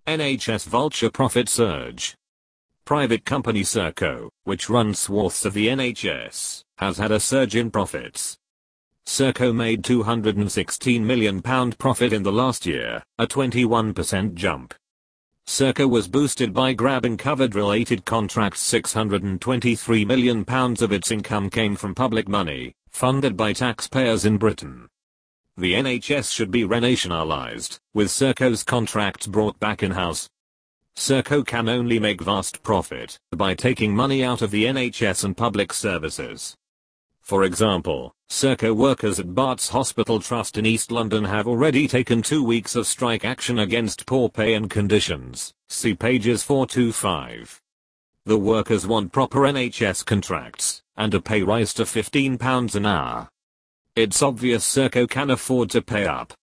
NHS vulture profit surge. Private company Serco, which runs swaths of the NHS, has had a surge in profits. Serco made £216 million profit in the last year, a 21% jump. Serco was boosted by Grab and covered related contracts. £623 million of its income came from public money, funded by taxpayers in Britain. The NHS should be renationalised, with Serco's contracts brought back in-house. Serco can only make vast profit by taking money out of the NHS and public services. For example, Serco workers at Barts Hospital Trust in East London have already taken 2 weeks of strike action against poor pay and conditions, see pages 4-5. The workers want proper NHS contracts, and a pay rise to £15 an hour. It's obvious Serco can afford to pay up.